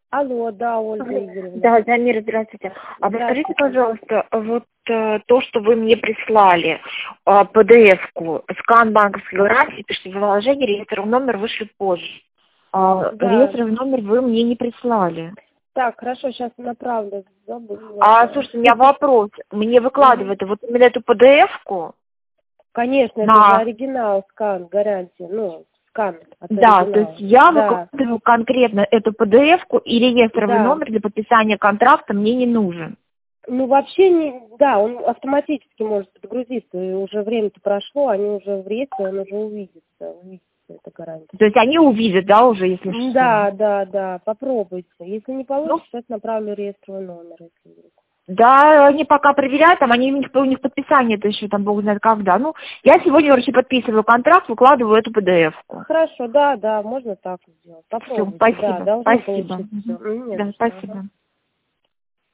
Алло, да, Ольга Игоревна. Да, Замира, здравствуйте. А подскажите, пожалуйста, вот то, что вы мне прислали, PDF-ку, скан банковской гарантии, пишите приложение, реестровый номер вышли позже. Да. Реестровый номер вы мне не прислали. Так, хорошо, сейчас направлю. Слушайте, у меня вопрос. Мне выкладывают вот именно эту PDF-ку? Конечно, это же оригинал, скан, гарантия, скан от Да, оригинала. то есть я выкладываю конкретно эту PDF-ку, и реестровый номер для подписания контракта мне не нужен. Вообще не, да, он автоматически может подгрузиться, и уже время-то прошло, они уже в реестре, он уже увидится эта гарантия. То есть они увидят, да, уже, если что? Да, попробуйте. Если не получится, сейчас направлю реестровый номер, если вдруг. Да, они пока проверяют, там у них подписание, это еще там бог знает когда. Я сегодня, короче, подписываю контракт, выкладываю эту PDF-ку. Хорошо, да, можно так сделать. Попробуйте. Все, спасибо. Да, Спасибо. получиться. Да, спасибо.